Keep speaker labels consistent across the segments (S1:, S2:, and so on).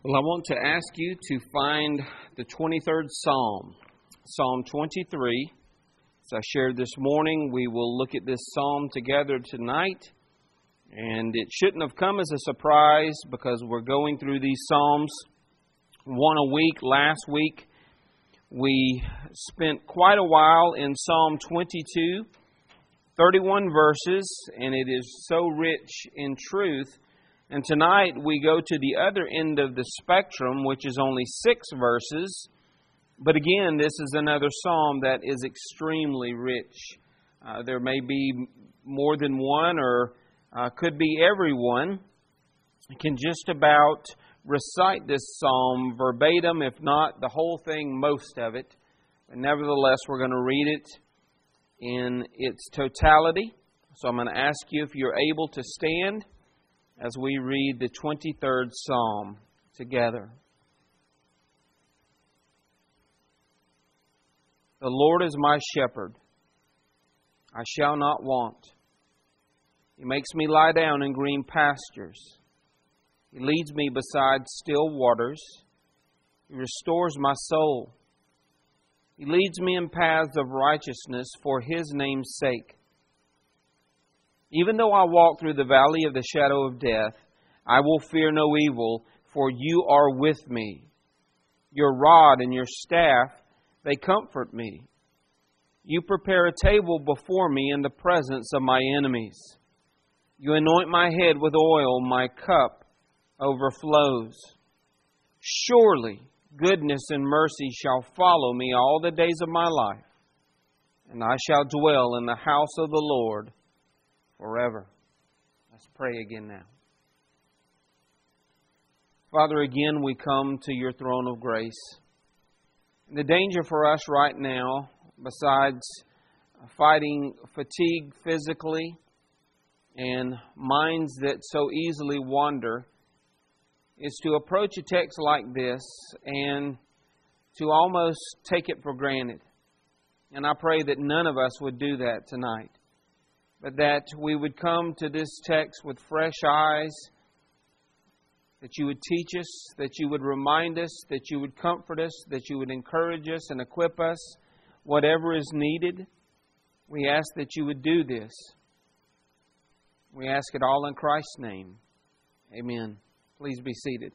S1: Well, I want to ask you to find the 23rd Psalm, Psalm 23. As I shared this morning, we will look at this psalm together tonight. And it shouldn't have come as a surprise because we're going through these psalms one a week. Last week, we spent quite a while in Psalm 22, 31 verses, and it is so rich in truth. And tonight we go to the other end of the spectrum, which is only 6 verses. But again, this is another psalm that is extremely rich. There may be more than one, or could be everyone. You can just about recite this psalm verbatim, if not the whole thing, most of it. But nevertheless, we're going to read it in its totality. So I'm going to ask you if you're able to stand as we read the 23rd Psalm together. The Lord is my shepherd. I shall not want. He makes me lie down in green pastures. He leads me beside still waters. He restores my soul. He leads me in paths of righteousness for His name's sake. Even though I walk through the valley of the shadow of death, I will fear no evil, for You are with me. Your rod and Your staff, they comfort me. You prepare a table before me in the presence of my enemies. You anoint my head with oil, my cup overflows. Surely goodness and mercy shall follow me all the days of my life, and I shall dwell in the house of the Lord forever. Let's pray again now. Father, again we come to Your throne of grace. And the danger for us right now, besides fighting fatigue physically and minds that so easily wander, is to approach a text like this and to almost take it for granted. And I pray that none of us would do that tonight, but that we would come to this text with fresh eyes, that You would teach us, that You would remind us, that You would comfort us, that You would encourage us and equip us, whatever is needed. We ask that You would do this. We ask it all in Christ's name. Amen. Please be seated.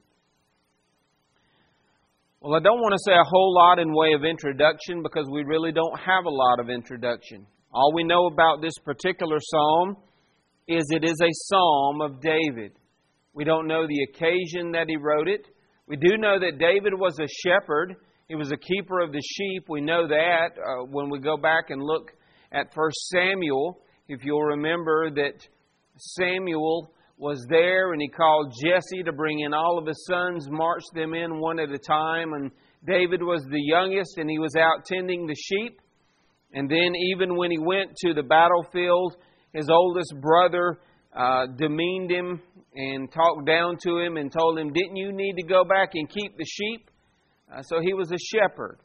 S1: Well, I don't want to say a whole lot in way of introduction because we really don't have a lot of introduction. All we know about this particular psalm is it is a psalm of David. We don't know the occasion that he wrote it. We do know that David was a shepherd. He was a keeper of the sheep. We know that when we go back and look at 1 Samuel. If you'll remember that Samuel was there and he called Jesse to bring in all of his sons, marched them in one at a time. And David was the youngest and he was out tending the sheep. And then even when he went to the battlefield, his oldest brother demeaned him and talked down to him and told him, "Didn't you need to go back and keep the sheep?" So he was a shepherd.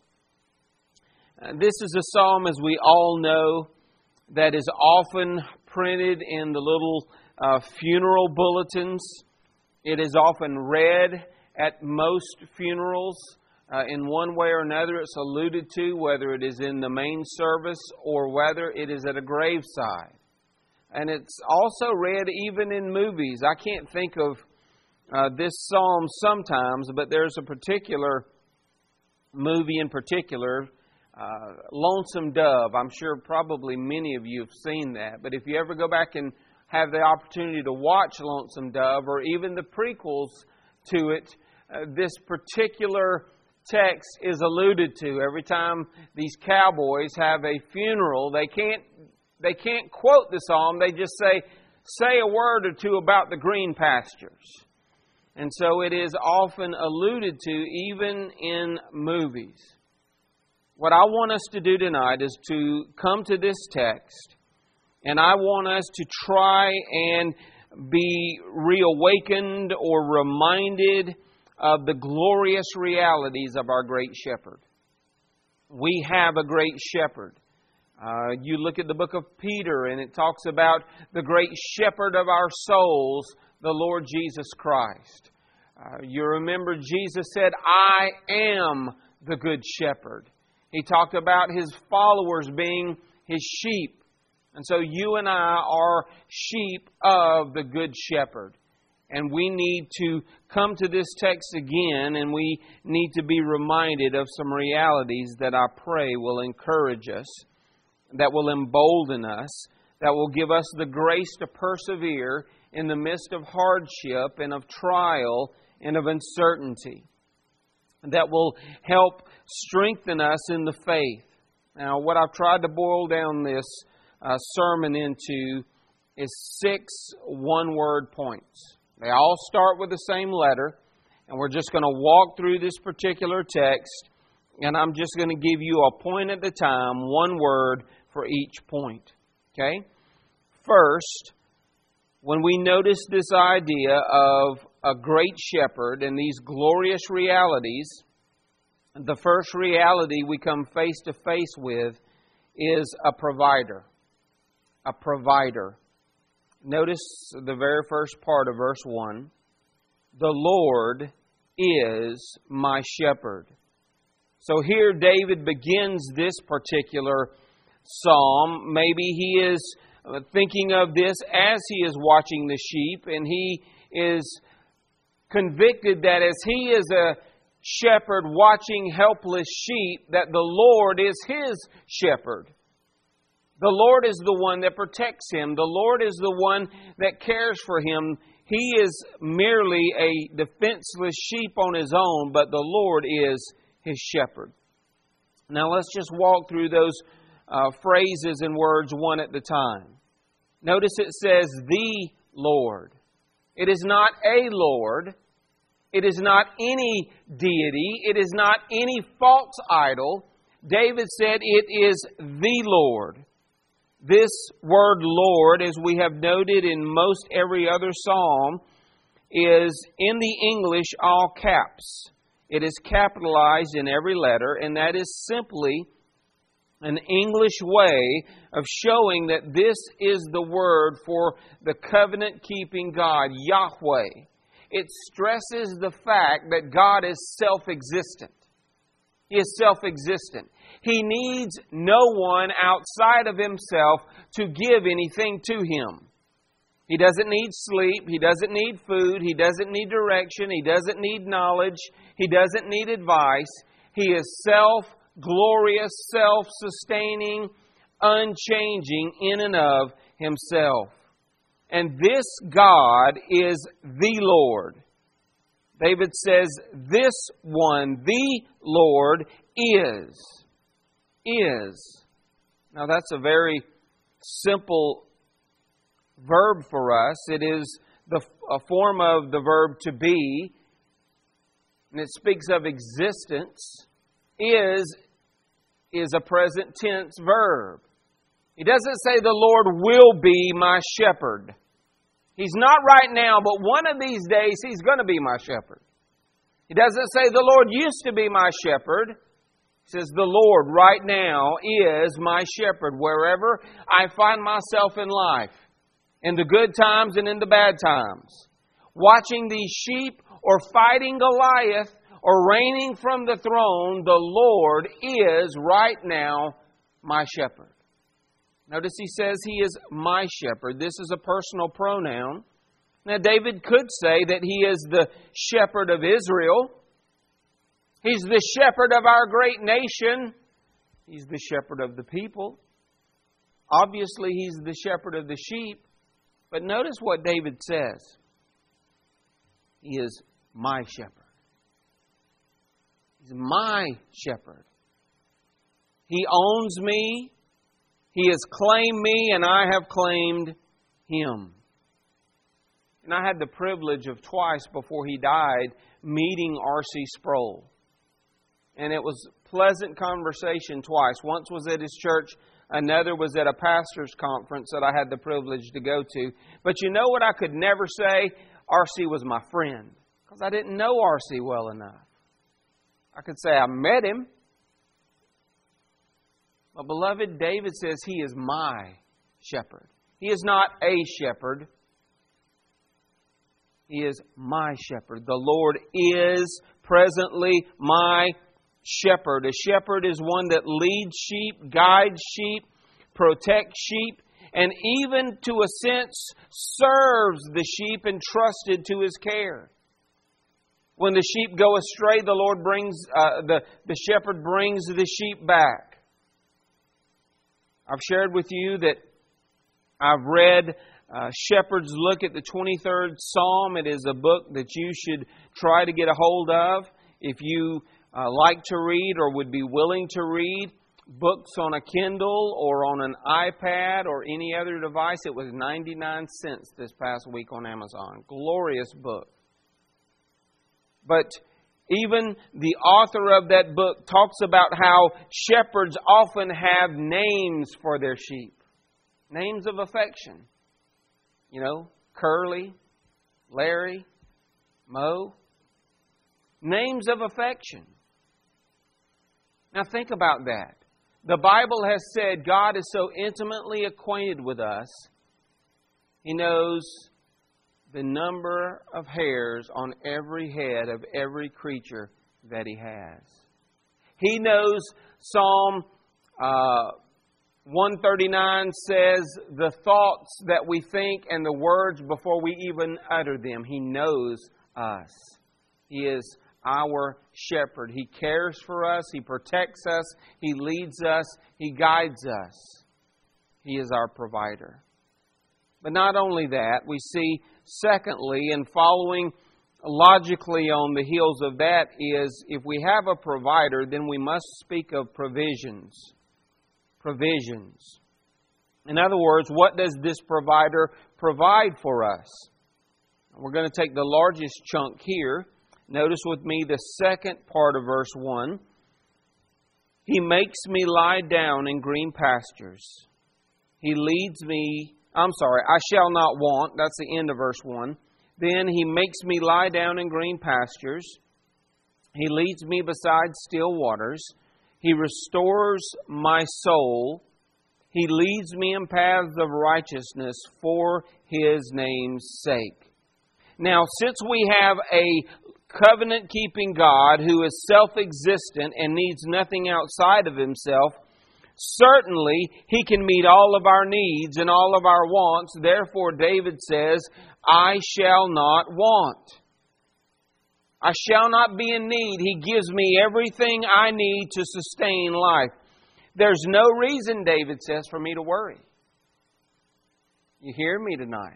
S1: This is a psalm, as we all know, that is often printed in the little funeral bulletins. It is often read at most funerals. In one way or another, it's alluded to, whether it is in the main service or whether it is at a graveside. And it's also read even in movies. I can't think of this psalm sometimes, but there's a particular movie in particular, Lonesome Dove. I'm sure probably many of you have seen that. But if you ever go back and have the opportunity to watch Lonesome Dove or even the prequels to it, this particular text is alluded to. Every time these cowboys have a funeral, they can't quote the psalm. They just say a word or two about the green pastures. And so it is often alluded to even in movies. What I want us to do tonight is to come to this text, and I want us to try and be reawakened or reminded of the glorious realities of our great shepherd. We have a great shepherd. You look at the book of Peter, and it talks about the great shepherd of our souls, the Lord Jesus Christ. You remember Jesus said, I am the Good Shepherd. He talked about His followers being His sheep. And so you and I are sheep of the Good Shepherd. And we need to come to this text again, and we need to be reminded of some realities that I pray will encourage us, that will embolden us, that will give us the grace to persevere in the midst of hardship and of trial and of uncertainty, that will help strengthen us in the faith. Now, what I've tried to boil down this sermon into is 6 one-word points. They all start with the same letter, and we're just going to walk through this particular text, and I'm just going to give you a point at a time, one word for each point. Okay? First, when we notice this idea of a great shepherd and these glorious realities, the first reality we come face to face with is a provider. A provider. Notice the very first part of verse 1. The Lord is my shepherd. So here David begins this particular psalm. Maybe he is thinking of this as he is watching the sheep, and he is convicted that as he is a shepherd watching helpless sheep, that the Lord is his shepherd. The Lord is the one that protects him. The Lord is the one that cares for him. He is merely a defenseless sheep on his own, but the Lord is his shepherd. Now let's just walk through those phrases and words one at a time. Notice it says, the Lord. It is not a Lord. It is not any deity. It is not any false idol. David said it is the Lord. This word Lord, as we have noted in most every other psalm, is in the English all caps. It is capitalized in every letter, and that is simply an English way of showing that this is the word for the covenant-keeping God, Yahweh. It stresses the fact that God is self-existent. He is self-existent. He needs no one outside of Himself to give anything to Him. He doesn't need sleep. He doesn't need food. He doesn't need direction. He doesn't need knowledge. He doesn't need advice. He is self-glorious, self-sustaining, unchanging in and of Himself. And this God is the Lord. David says, this one, the Lord, is. Now that's a very simple verb for us. It is a form of the verb to be, and it speaks of existence. Is a present tense verb. He doesn't say the Lord will be my shepherd. He's not right now, but one of these days He's going to be my shepherd. He doesn't say the Lord used to be my shepherd. He says the Lord right now is my shepherd wherever I find myself in life, in the good times and in the bad times. Watching these sheep or fighting Goliath or reigning from the throne, the Lord is right now my shepherd. Notice he says He is my shepherd. This is a personal pronoun. Now, David could say that He is the shepherd of Israel. He's the shepherd of our great nation. He's the shepherd of the people. Obviously, He's the shepherd of the sheep. But notice what David says. He is my shepherd. He's my shepherd. He owns me. He has claimed me, and I have claimed Him. And I had the privilege of twice before he died meeting R.C. Sproul. And it was pleasant conversation twice. Once was at his church. Another was at a pastor's conference that I had the privilege to go to. But you know what I could never say? R.C. was my friend. Because I didn't know R.C. well enough. I could say I met him. But beloved, David says He is my shepherd. He is not a shepherd. He is my shepherd. The Lord is presently my shepherd. A shepherd is one that leads sheep, guides sheep, protects sheep, and even to a sense serves the sheep entrusted to His care. When the sheep go astray, the Lord brings the shepherd brings the sheep back. I've shared with you that I've read Shepherd's Look at the 23rd Psalm. It is a book that you should try to get a hold of if you like to read or would be willing to read books on a Kindle or on an iPad or any other device. It was 99 cents this past week on Amazon. Glorious book. But even the author of that book talks about how shepherds often have names for their sheep. Names of affection. You know, Curly, Larry, Mo. Names of affection. Now think about that. The Bible has said God is so intimately acquainted with us, He knows the number of hairs on every head of every creature that He has. He knows, Psalm 139 says, the thoughts that we think and the words before we even utter them. He knows us. He is our shepherd. He cares for us. He protects us. He leads us. He guides us. He is our provider. But not only that, we see, secondly, and following logically on the heels of that is, if we have a provider, then we must speak of provisions. Provisions. In other words, what does this provider provide for us? We're going to take the largest chunk here. Notice with me the second part of verse 1. He makes me lie down in green pastures. He leads me... I shall not want. That's the end of verse 1. Then He makes me lie down in green pastures. He leads me beside still waters. He restores my soul. He leads me in paths of righteousness for His name's sake. Now, since we have a covenant-keeping God who is self-existent and needs nothing outside of Himself, certainly He can meet all of our needs and all of our wants. Therefore, David says, I shall not want. I shall not be in need. He gives me everything I need to sustain life. There's no reason, David says, for me to worry. You hear me tonight?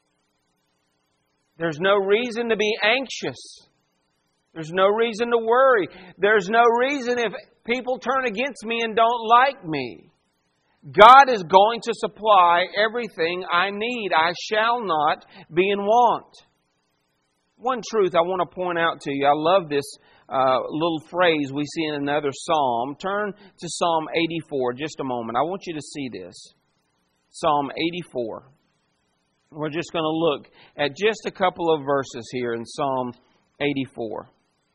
S1: There's no reason to be anxious. There's no reason to worry. There's no reason if people turn against me and don't like me. God is going to supply everything I need. I shall not be in want. One truth I want to point out to you. I love this little phrase we see in another psalm. Turn to Psalm 84 just a moment. I want you to see this. Psalm 84. We're just going to look at just a couple of verses here in Psalm 84.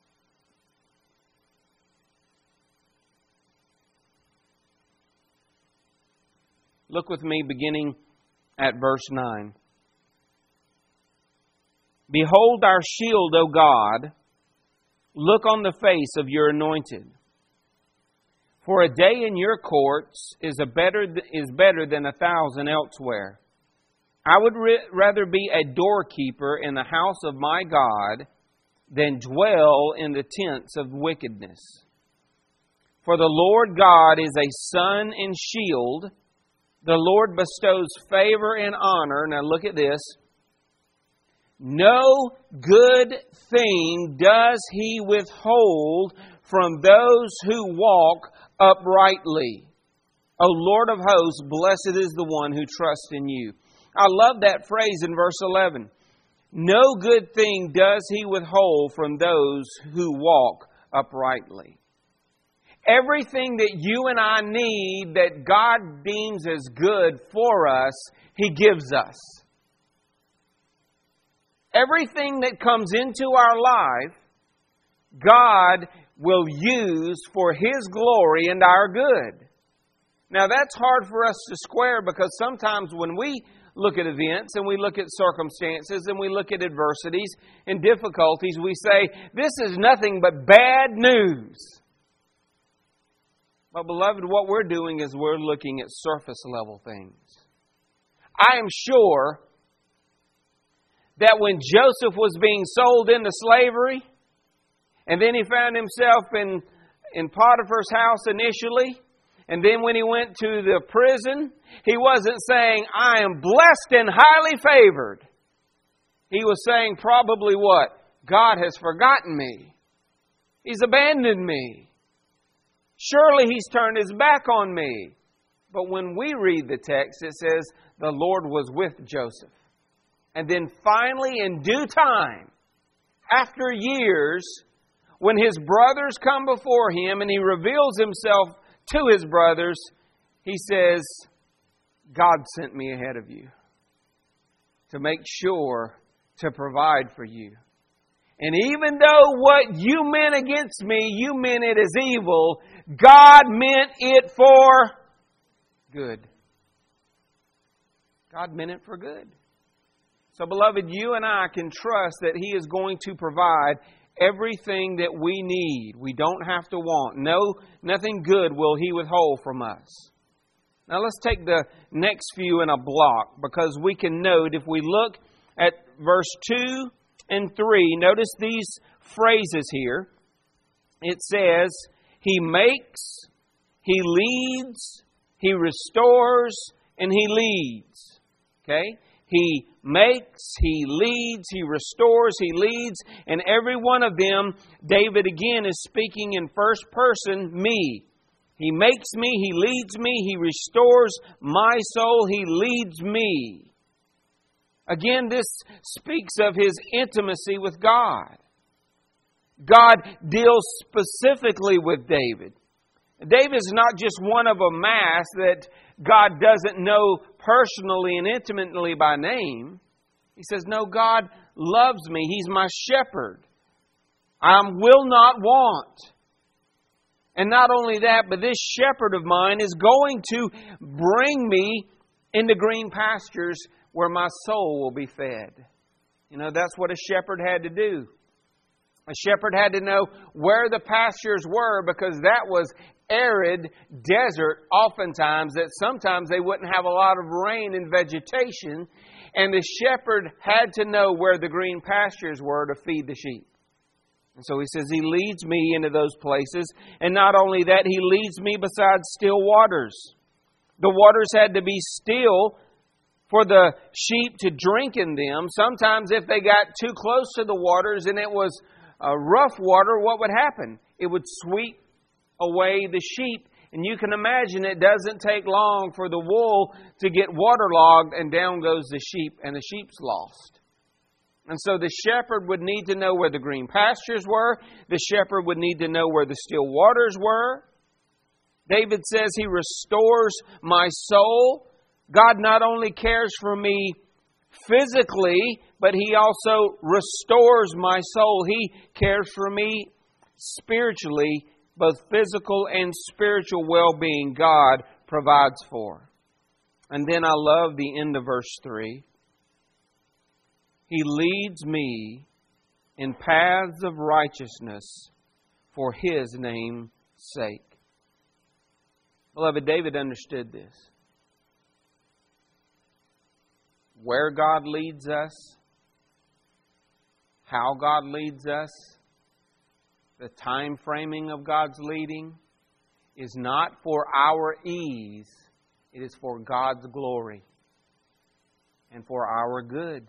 S1: Look with me beginning at verse 9. Behold our shield, O God. Look on the face of your anointed. For a day in your courts is better than 1,000 elsewhere. I would rather be a doorkeeper in the house of my God than dwell in the tents of wickedness. For the Lord God is a sun and shield. The Lord bestows favor and honor. Now look at this. No good thing does He withhold from those who walk uprightly. O Lord of hosts, blessed is the one who trusts in you. I love that phrase in verse 11. No good thing does He withhold from those who walk uprightly. Everything that you and I need that God deems as good for us, He gives us. Everything that comes into our life, God will use for His glory and our good. Now that's hard for us to square because sometimes when we look at events and we look at circumstances and we look at adversities and difficulties, we say, this is nothing but bad news. But beloved, what we're doing is we're looking at surface level things. I am sure that when Joseph was being sold into slavery, and then he found himself in Potiphar's house initially, and then when he went to the prison, he wasn't saying, I am blessed and highly favored. He was saying probably what? God has forgotten me. He's abandoned me. Surely He's turned His back on me. But when we read the text, it says the Lord was with Joseph. And then finally, in due time, after years, when his brothers come before him and he reveals himself to his brothers, he says, God sent me ahead of you to make sure to provide for you. And even though what you meant against me, you meant it as evil, God meant it for good. God meant it for good. So, beloved, you and I can trust that He is going to provide everything that we need. We don't have to want. No, nothing good will He withhold from us. Now, let's take the next few in a block, because we can note, if we look at verse 2 and 3, notice these phrases here. It says, He makes, He leads, He restores, and He leads. Okay? He makes, He leads, He restores, He leads. And every one of them, David again is speaking in first person, me. He makes me, He leads me, He restores my soul, He leads me. Again, this speaks of His intimacy with God. God deals specifically with David. David is not just one of a mass that God doesn't know personally and intimately by name. He says, no, God loves me. He's my shepherd. I will not want. And not only that, but this shepherd of mine is going to bring me into green pastures where my soul will be fed. You know, that's what a shepherd had to do. A shepherd had to know where the pastures were, because that was arid desert oftentimes, that sometimes they wouldn't have a lot of rain and vegetation. And the shepherd had to know where the green pastures were to feed the sheep. And so he says, He leads me into those places. And not only that, He leads me beside still waters. The waters had to be still for the sheep to drink in them. Sometimes if they got too close to the waters and it was rough water, what would happen? It would sweep away the sheep. And you can imagine it doesn't take long for the wool to get waterlogged, and down goes the sheep, and the sheep's lost. And so the shepherd would need to know where the green pastures were. The shepherd would need to know where the still waters were. David says He restores my soul. God not only cares for me physically, but He also restores my soul. He cares for me spiritually. Both physical and spiritual well-being God provides for. And then I love the end of verse 3. He leads me in paths of righteousness for His name's sake. Beloved, David understood this. Where God leads us, how God leads us, the time framing of God's leading is not for our ease. It is for God's glory and for our good.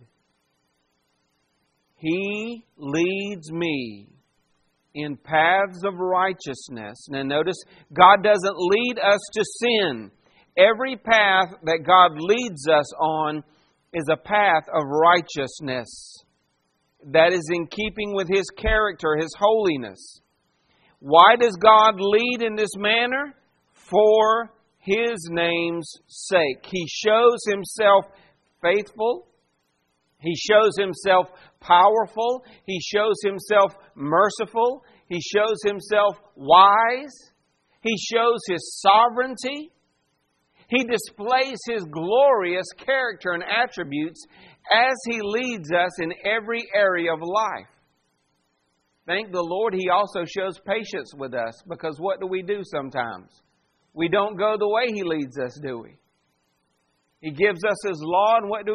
S1: He leads me in paths of righteousness. Now notice, God doesn't lead us to sin. Every path that God leads us on is a path of righteousness that is in keeping with His character, His holiness. Why does God lead in this manner? For His name's sake. He shows Himself faithful. He shows Himself powerful. He shows Himself merciful. He shows Himself wise. He shows His sovereignty. He displays His glorious character and attributes as He leads us in every area of life. Thank the Lord, He also shows patience with us, because what do we do sometimes? We don't go the way He leads us, do we? He gives us His law, and what do?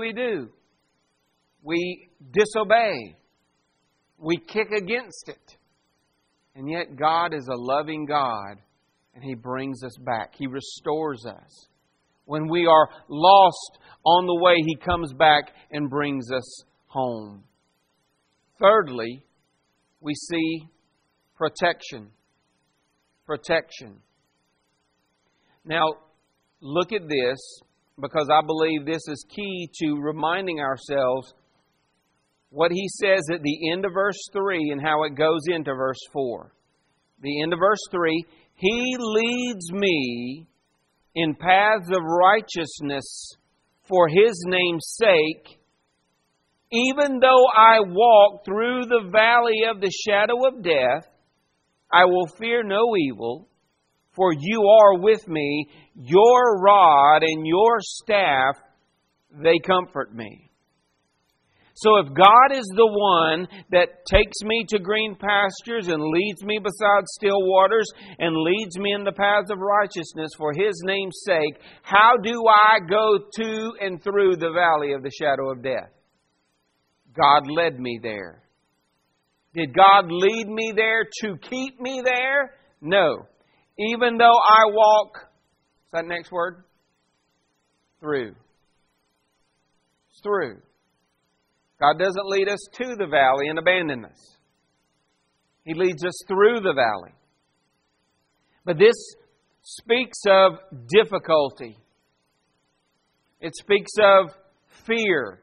S1: We disobey. We kick against it. And yet God is a loving God, and He brings us back. He restores us. When we are lost on the way, He comes back and brings us home. Thirdly, we see protection. Protection. Now, look at this, because I believe this is key to reminding ourselves what He says at the end of verse 3 and how it goes into verse 4. The end of verse 3, He leads me in paths of righteousness for His name's sake. Even though I walk through the valley of the shadow of death, I will fear no evil, for You are with me. Your rod and Your staff, they comfort me. So if God is the one that takes me to green pastures and leads me beside still waters and leads me in the paths of righteousness for His name's sake, how do I go to and through the valley of the shadow of death? God led me there. Did God lead me there to keep me there? No. Even though I walk, what's that next word? Through. It's through. God doesn't lead us to the valley and abandon us. He leads us through the valley. But this speaks of difficulty. It speaks of fear.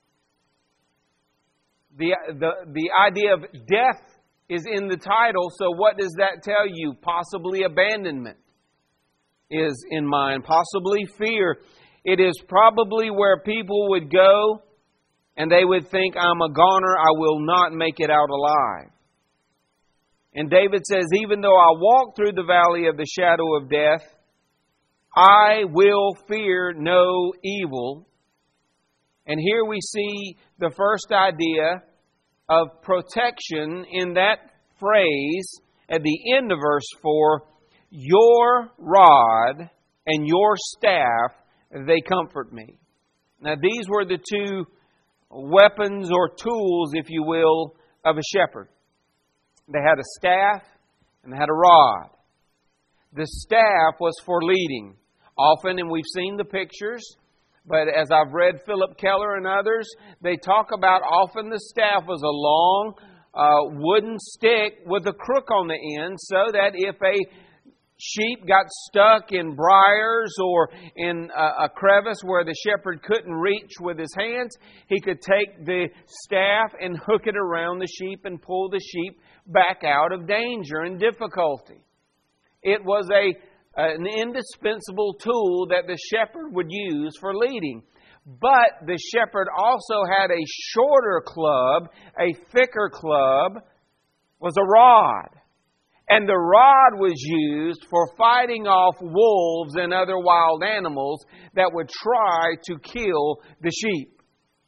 S1: The idea of death is in the title, so what does that tell you? Possibly abandonment is in mind. Possibly fear. It is probably where people would go and they would think, I'm a goner, I will not make it out alive. And David says, even though I walk through the valley of the shadow of death, I will fear no evil. And here we see the first idea of protection in that phrase at the end of verse 4, Your rod and Your staff, they comfort me. Now these were the two weapons or tools, if you will, of a shepherd. They had a staff and they had a rod. The staff was for leading. Often, and we've seen the pictures, but as I've read Philip Keller and others, they talk about often the staff was a long wooden stick with a crook on the end, so that if a sheep got stuck in briars or in a crevice where the shepherd couldn't reach with his hands, he could take the staff and hook it around the sheep and pull the sheep back out of danger and difficulty. It was an indispensable tool that the shepherd would use for leading. But the shepherd also had a shorter club, a thicker club, was a rod. And the rod was used for fighting off wolves and other wild animals that would try to kill the sheep.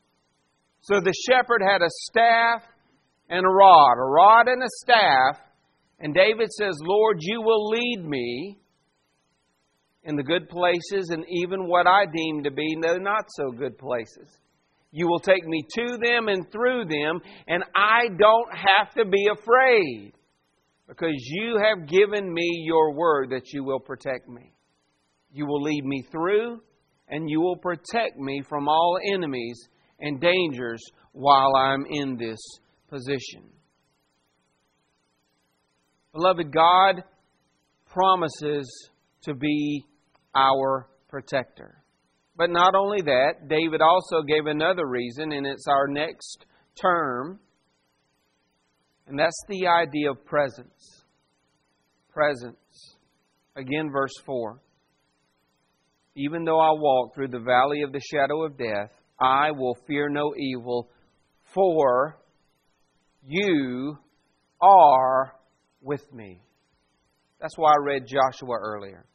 S1: So the shepherd had a staff and a rod and a staff. And David says, Lord, You will lead me in the good places and even what I deem to be the not so good places. You will take me to them and through them, and I don't have to be afraid. Because You have given me Your word that You will protect me. You will lead me through, and You will protect me from all enemies and dangers while I'm in this position. Beloved, God promises to be our protector. But not only that, David also gave another reason, and it's our next term. And that's the idea of presence. Presence. Again, verse 4. Even though I walk through the valley of the shadow of death, I will fear no evil, for You are with me. That's why I read Joshua earlier.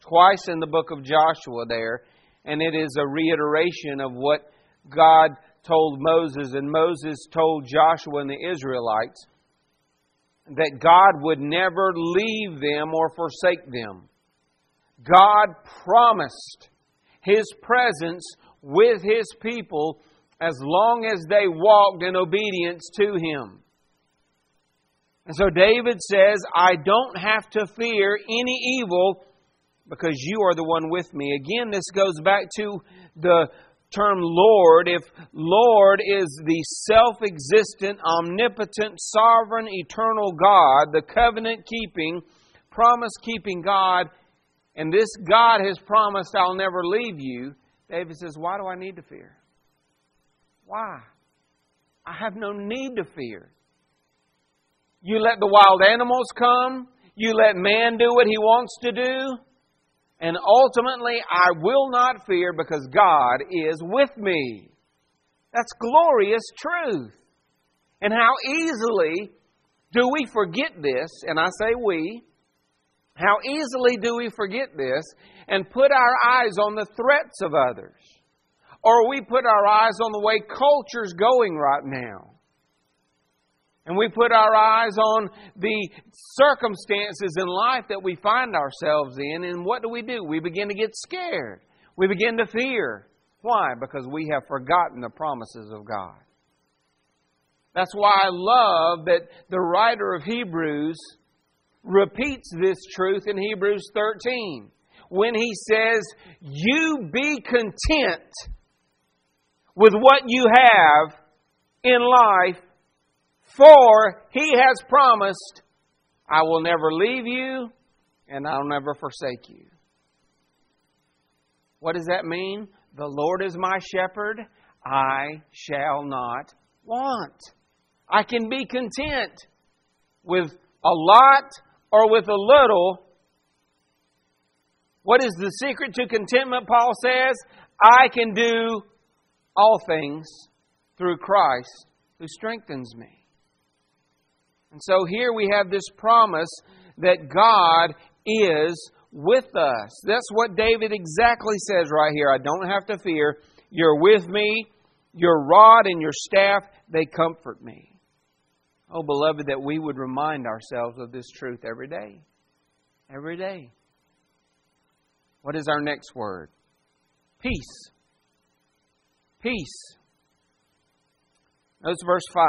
S1: twice in the book of Joshua there, and it is a reiteration of what God told Moses, and Moses told Joshua and the Israelites, that God would never leave them or forsake them. God promised His presence with His people as long as they walked in obedience to Him. And so David says, I don't have to fear any evil because you are the one with me. Again, this goes back to the term Lord. If Lord is the self-existent, omnipotent, sovereign, eternal God, the covenant-keeping, promise-keeping God, and this God has promised, I'll never leave you, David says, why do I need to fear? Why? I have no need to fear. You let the wild animals come. You let man do what he wants to do. And ultimately, I will not fear because God is with me. That's glorious truth. And how easily do we forget this, and I say we, how easily do we forget this and put our eyes on the threats of others? Or we put our eyes on the way culture's going right now. And we put our eyes on the circumstances in life that we find ourselves in. And what do? We begin to get scared. We begin to fear. Why? Because we have forgotten the promises of God. That's why I love that the writer of Hebrews repeats this truth in Hebrews 13. When he says, you be content with what you have in life, for He has promised, I will never leave you and I'll never forsake you. What does that mean? The Lord is my shepherd, I shall not want. I can be content with a lot or with a little. What is the secret to contentment, Paul says? I can do all things through Christ who strengthens me. And so here we have this promise that God is with us. That's what David exactly says right here. I don't have to fear. You're with me. Your rod and your staff, they comfort me. Oh, beloved, that we would remind ourselves of this truth every day. Every day. What is our next word? Peace. Peace. Notice verse 5.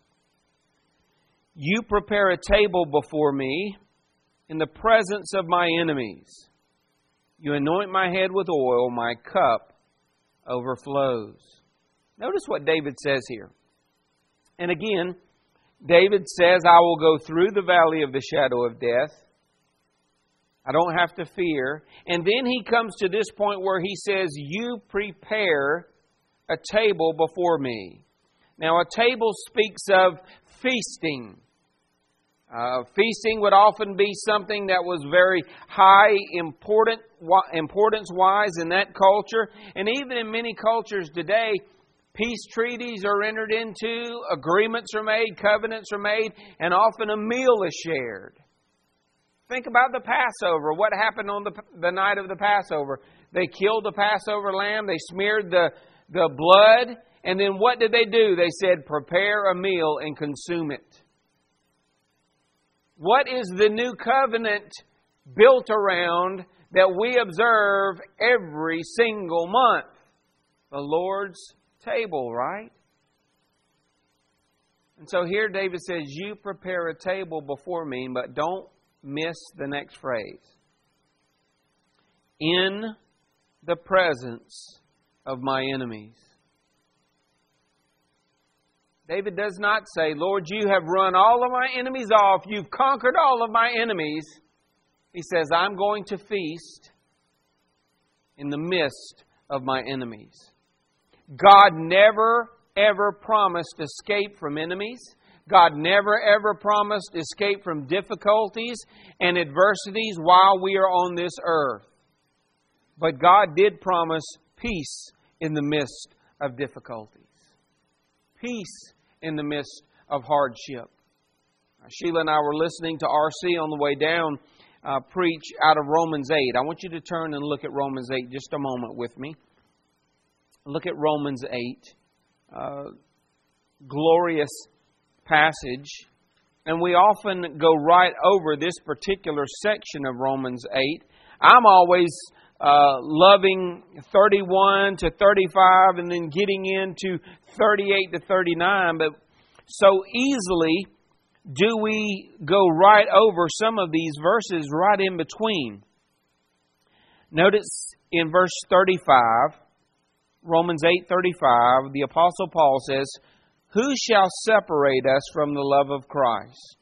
S1: You prepare a table before me in the presence of my enemies. You anoint my head with oil, my cup overflows. Notice what David says here. And again, David says, I will go through the valley of the shadow of death. I don't have to fear. And then he comes to this point where he says, you prepare a table before me. Now, a table speaks of feasting. Feasting would often be something that was very high importance-wise in that culture. And even in many cultures today, peace treaties are entered into, agreements are made, covenants are made, and often a meal is shared. Think about the Passover. What happened on the night of the Passover? They killed the Passover lamb, they smeared the blood, and then what did they do? They said, prepare a meal and consume it. What is the new covenant built around that we observe every single month? The Lord's table, right? And so here David says, you prepare a table before me, but don't miss the next phrase. In the presence of my enemies. David does not say, Lord, you have run all of my enemies off. You've conquered all of my enemies. He says, I'm going to feast in the midst of my enemies. God never, ever promised escape from enemies. God never, ever promised escape from difficulties and adversities while we are on this earth. But God did promise peace in the midst of difficulties. Peace in the midst of hardship. Sheila and I were listening to RC on the way down preach out of Romans 8. I want you to turn and look at Romans 8 just a moment with me. Look at Romans 8. Glorious passage. And we often go right over this particular section of Romans 8. I'm always loving 31 to 35 and then getting into 38 to 39. But so easily do we go right over some of these verses right in between. Notice in verse 35, Romans 8:35, the Apostle Paul says, "Who shall separate us from the love of Christ?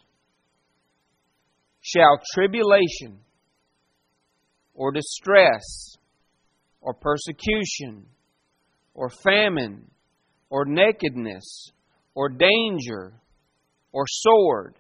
S1: Shall tribulation, or distress, or persecution, or famine, or nakedness, or danger, or sword?"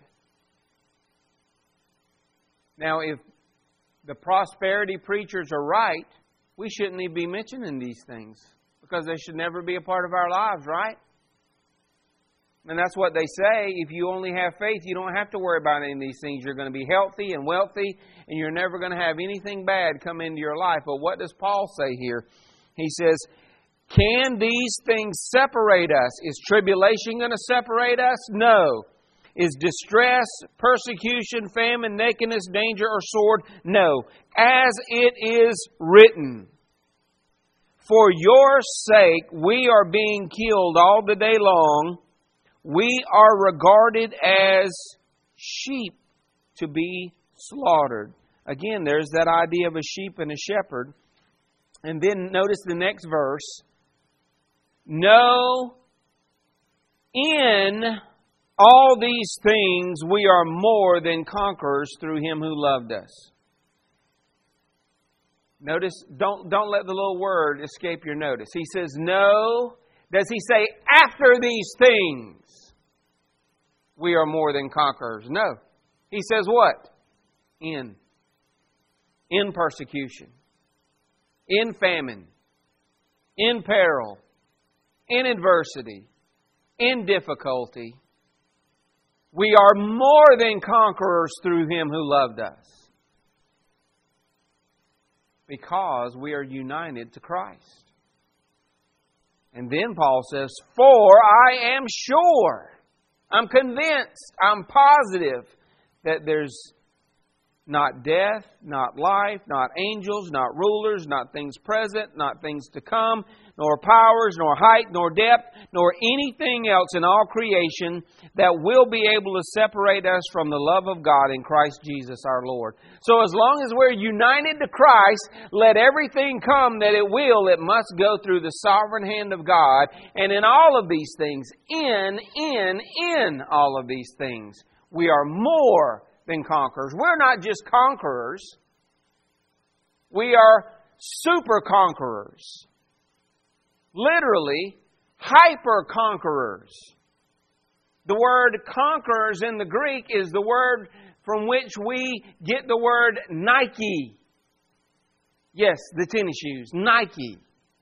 S1: Now, if the prosperity preachers are right, we shouldn't even be mentioning these things because they should never be a part of our lives, right? And that's what they say. If you only have faith, you don't have to worry about any of these things. You're going to be healthy and wealthy, and you're never going to have anything bad come into your life. But what does Paul say here? He says, can these things separate us? Is tribulation going to separate us? No. Is distress, persecution, famine, nakedness, danger, or sword? No. As it is written, "For your sake we are being killed all the day long. We are regarded as sheep to be slaughtered." Again, there's that idea of a sheep and a shepherd. And then notice the next verse. "No, in all these things we are more than conquerors through Him who loved us." Notice, don't let the little word escape your notice. He says, no. Does he say, after these things we are more than conquerors? No. He says what? In persecution, in famine, in peril, in adversity, in difficulty. We are more than conquerors through Him who loved us. Because we are united to Christ. And then Paul says, "For I am sure," I'm convinced, I'm positive that there's not death, not life, not angels, not rulers, not things present, not things to come, nor powers, nor height, nor depth, nor anything else in all creation that will be able to separate us from the love of God in Christ Jesus our Lord. So as long as we're united to Christ, let everything come that it will, it must go through the sovereign hand of God. And in all of these things, in all of these things, we are more than conquerors. We're not just conquerors. We are super conquerors. Literally, hyper conquerors. The word conquerors in the Greek is the word from which we get the word Nike. Yes, the tennis shoes, Nike.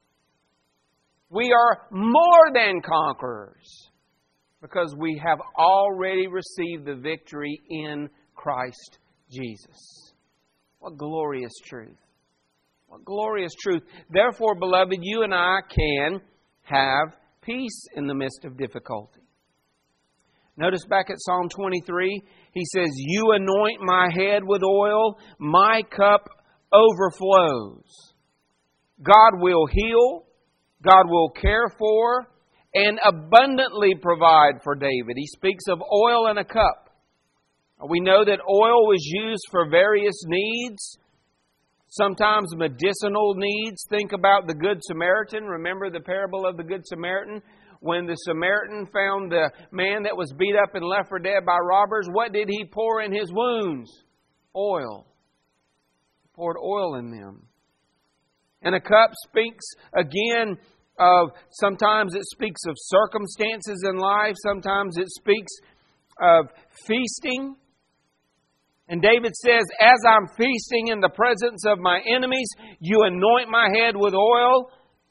S1: We are more than conquerors because we have already received the victory in Christ Jesus. What glorious truth. What glorious truth. Therefore, beloved, you and I can have peace in the midst of difficulty. Notice back at Psalm 23, he says, "You anoint my head with oil, my cup overflows." God will heal, God will care for, and abundantly provide for David. He speaks of oil in a cup. We know that oil was used for various needs, sometimes medicinal needs. Think about the Good Samaritan. Remember the parable of the Good Samaritan? When the Samaritan found the man that was beat up and left for dead by robbers, what did he pour in his wounds? Oil. He poured oil in them. And a cup speaks again of, sometimes it speaks of circumstances in life, sometimes it speaks of feasting. And David says, "As I'm feasting in the presence of my enemies, you anoint my head with oil."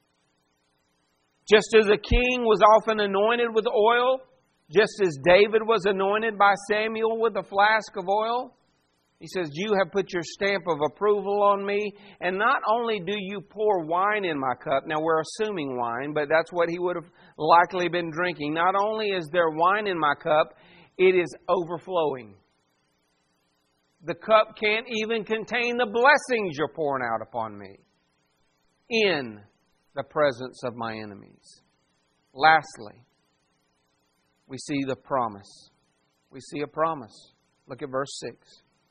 S1: Just as a king was often anointed with oil, just as David was anointed by Samuel with a flask of oil, He says, you have put your stamp of approval on me, and not only do you pour wine in my cup, now we're assuming wine, but that's what he would have likely been drinking. Not only is there wine in my cup, it is overflowing. The cup can't even contain the blessings you're pouring out upon me in the presence of my enemies. Lastly, we see the promise. We see a promise. Look at verse 6.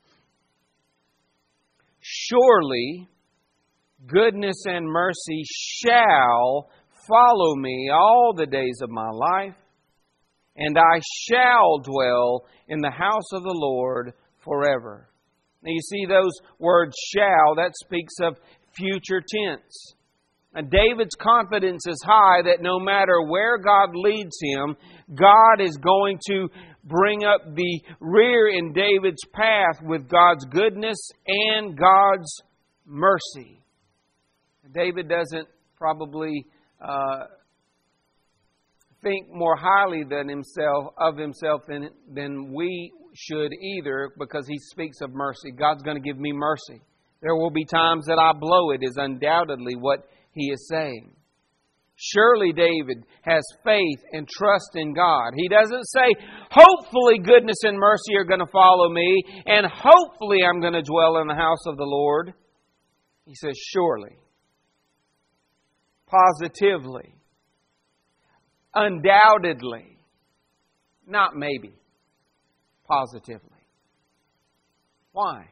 S1: Surely goodness and mercy shall follow me all the days of my life, and I shall dwell in the house of the Lord forever. Now you see those words shall, that speaks of future tense. And David's confidence is high that no matter where God leads him, God is going to bring up the rear in David's path with God's goodness and God's mercy. David doesn't probably think more highly of himself than we should either, because he speaks of mercy. God's going to give me mercy. There will be times that I blow it, is undoubtedly what he is saying. Surely David has faith and trust in God. He doesn't say, hopefully goodness and mercy are going to follow me, and hopefully I'm going to dwell in the house of the Lord. He says, surely, positively, undoubtedly, not maybe, positively. Why?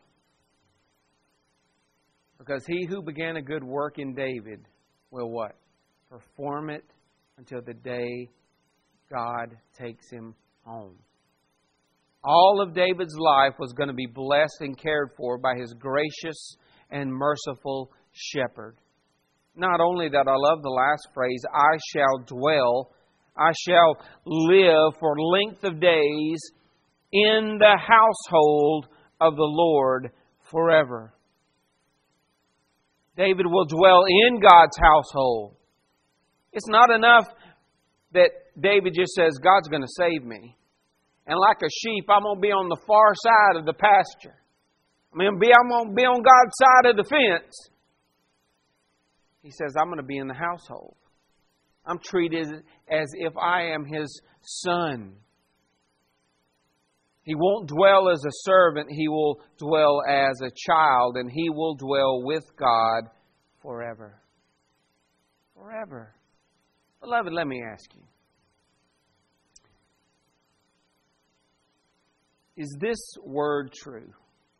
S1: Because he who began a good work in David will what? Perform it until the day God takes him home. All of David's life was going to be blessed and cared for by his gracious and merciful shepherd. Not only that, I love the last phrase, I shall live for length of days in the household of the Lord forever. David will dwell in God's household. It's not enough that David just says, God's going to save me. And like a sheep, I'm going to be on the far side of the pasture. I'm going to be on God's side of the fence. He says, I'm going to be in the household. I'm treated as if I am His son. He won't dwell as a servant. He will dwell as a child, and he will dwell with God forever. Forever. Beloved, let me ask you. Is this word true?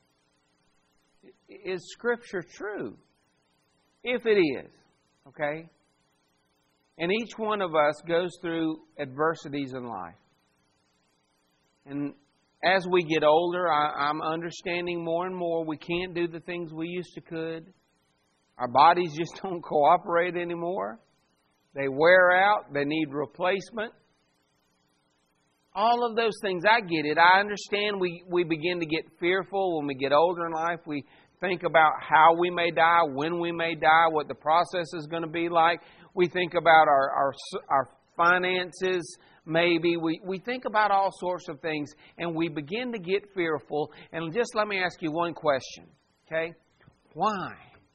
S1: Is Scripture true? If it is, okay? And each one of us goes through adversities in life. And as we get older, I'm understanding more and more we can't do the things we used to could. Our bodies just don't cooperate anymore. They wear out. They need replacement. All of those things, I get it. I understand we begin to get fearful when we get older in life. We think about how we may die, when we may die, what the process is going to be like. We think about our finances. Maybe we think about all sorts of things, and we begin to get fearful. And just let me ask you one question, okay? Why?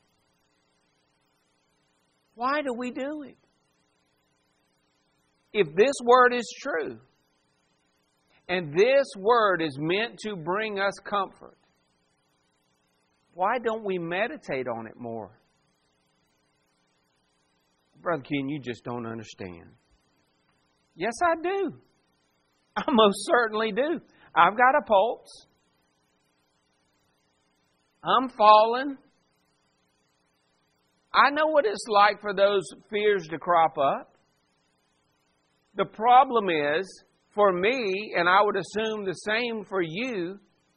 S1: Why do we do it? If this word is true, and this word is meant to bring us comfort, why don't we meditate on it more? Brother Ken, you just don't understand. Yes, I do. I most certainly do. I've got a pulse. I'm falling. I know what it's like for those fears to crop up. The problem is, for me, and I would assume the same for you,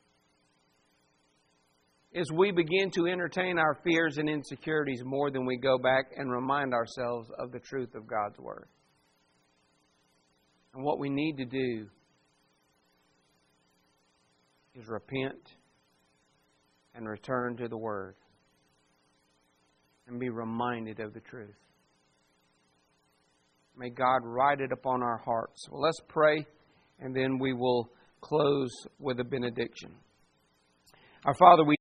S1: is we begin to entertain our fears and insecurities more than we go back and remind ourselves of the truth of God's Word. And what we need to do is repent and return to the Word and be reminded of the truth. May God write it upon our hearts. Well, let's pray, and then we will close with a benediction. Our Father, we